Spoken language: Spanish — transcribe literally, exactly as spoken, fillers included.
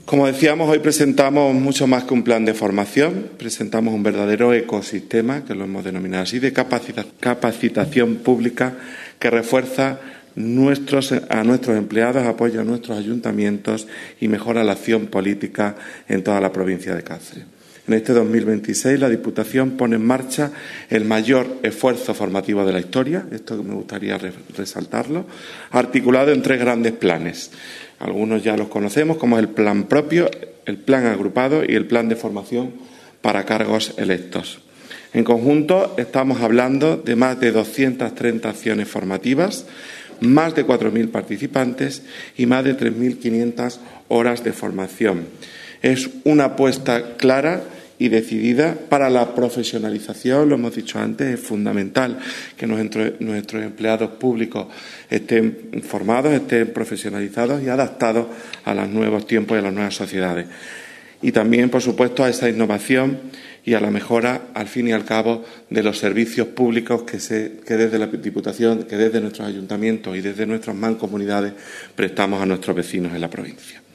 Como decíamos, hoy presentamos mucho más que un plan de formación, presentamos un verdadero ecosistema, que lo hemos denominado así, de capacita- capacitación pública que refuerza nuestros, a nuestros empleados, apoya a nuestros ayuntamientos y mejora la acción política en toda la provincia de Cáceres. En este dos mil veintiséis la Diputación pone en marcha el mayor esfuerzo formativo de la historia, esto me gustaría resaltarlo, articulado en tres grandes planes. Algunos ya los conocemos, como es el plan propio, el plan agrupado y el plan de formación para cargos electos. En conjunto estamos hablando de más de doscientas treinta acciones formativas, más de cuatro mil participantes y más de tres mil quinientas horas de formación. Es una apuesta clara y decidida para la profesionalización, lo hemos dicho antes, es fundamental que nuestros empleados públicos estén formados, estén profesionalizados y adaptados a los nuevos tiempos y a las nuevas sociedades. Y también, por supuesto, a esa innovación y a la mejora, al fin y al cabo, de los servicios públicos que, se, que desde la Diputación, que desde nuestros ayuntamientos y desde nuestras mancomunidades prestamos a nuestros vecinos en la provincia.